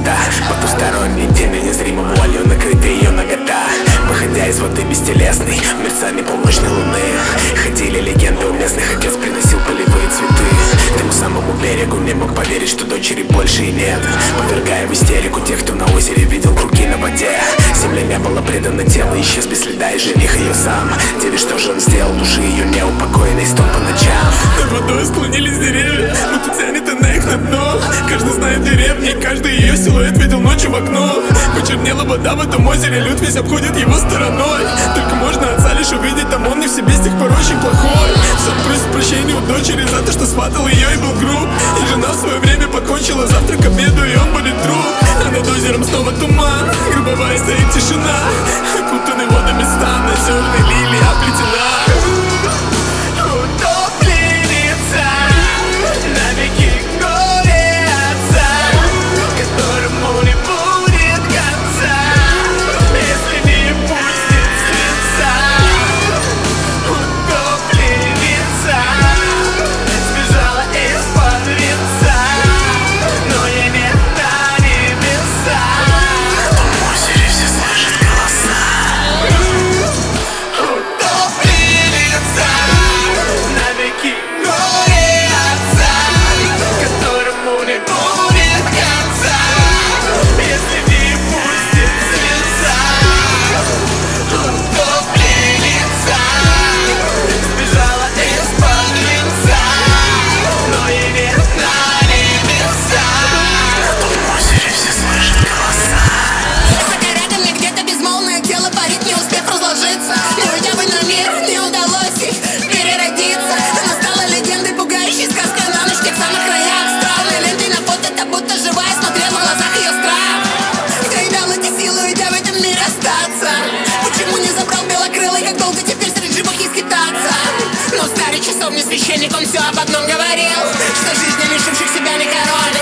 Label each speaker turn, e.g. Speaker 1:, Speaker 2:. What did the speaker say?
Speaker 1: темнота. Потусторонней теме незримо волю накрыта ее нагота. Выходя из воды бестелесной, в мерцании полночной луны, ходили легенды у местных, отец приносил полевые цветы. Тому самому берегу не мог поверить, что дочери больше и нет, повергая в истерику тех, кто на озере видел круги на воде. Земля не была предана, тело исчез без следа, и жених ее сам. Деве, что же он сделал, души ее неупокоенной, стон по ночам.
Speaker 2: Над водой склонились деревья, будто тянет она их на дно. Каждый знает деревни, каждый ее силуэт видел ночью в окно. Почернела вода в этом озере, люд весь обходит его стороной. Только можно отца лишь увидеть, там он не в себе, с тех пор очень плохой. Сын просит прощения у дочери за то, что сватал ее и был груб. И жена в свое время покончила завтрак, обеду, и он будет труп. А над озером снова туман, грубовая стоит тишина. Окутанный водами стан, озерной лилии оплетена.
Speaker 3: Священник, он все об одном говорил, что жизнь, не лишивших себя не король.